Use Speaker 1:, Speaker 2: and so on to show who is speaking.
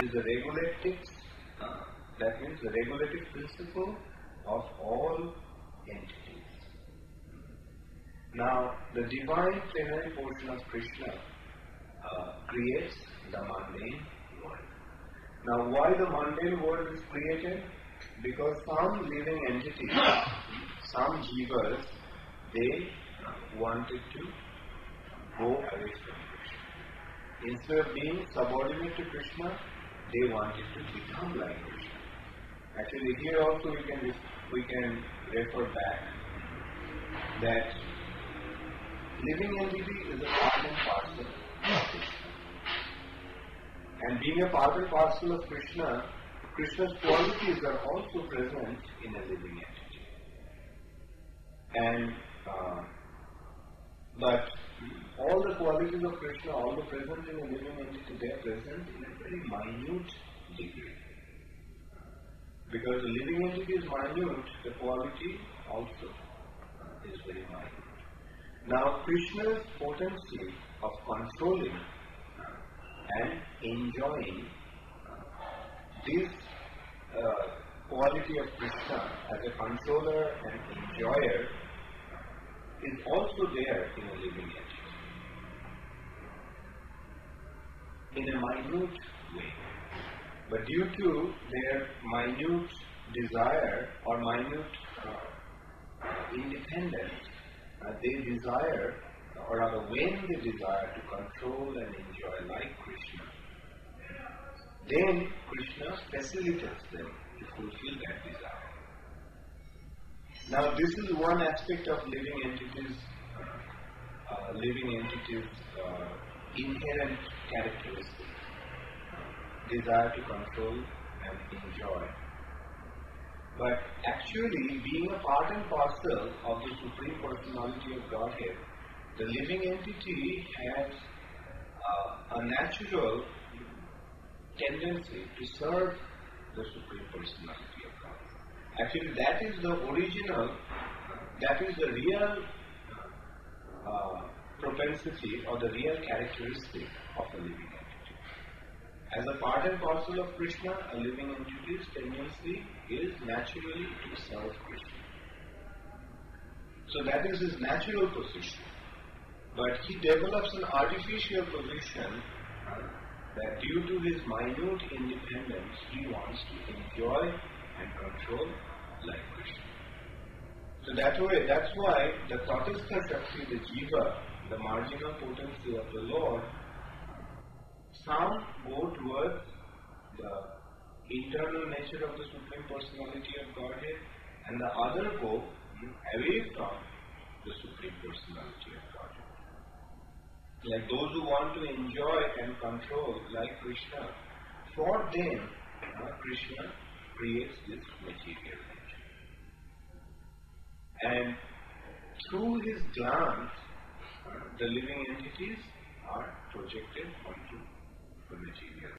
Speaker 1: is the regulative, that means the regulative principle of all entities. Now, the divine plenary portion of Krishna creates the mundane world. Now, why the mundane world is created? Because some living entities, some jivas, they wanted to go away from Krishna. Instead of being subordinate to Krishna, they wanted to become like Krishna. Actually, here also we can refer back that living entity is a part and parcel of Krishna. And being a part and parcel of Krishna, Krishna's qualities are also present in a living entity. And but all the qualities of Krishna, all the present in a living entity, they are present in a very minute degree. Because the living entity is minute, the quality also is very minute. Now, Krishna's potency of controlling and enjoying this quality of Krishna as a controller and enjoyer is also there in a living entity, in a minute way. But due to their minute desire or minute independence, they desire, or rather when they desire to control and enjoy like Krishna, then Krishna facilitates them to fulfill that desire. Now, this is one aspect of living entities' inherent characteristics: desire to control and enjoy. But actually, being a part and parcel of the Supreme Personality of Godhead, the living entity has a natural tendency to serve the Supreme Personality of God. Actually, that is the original, that is the real propensity or the real characteristic of a living entity. As a part and parcel of Krishna, a living entity's tendency is naturally to serve Krishna. So that is his natural position. But he develops an artificial position that due to his minute independence, he wants to enjoy and control like Krishna. So that's why the Tatastha Shakti, the Jiva, the marginal potency of the Lord, some go towards the internal nature of the Supreme Personality of Godhead, and the other go away from the Supreme Personality of Godhead. Like those who want to enjoy and control like Krishna, for them, Krishna creates this material nature. And through his glance, the living entities are projected onto the material.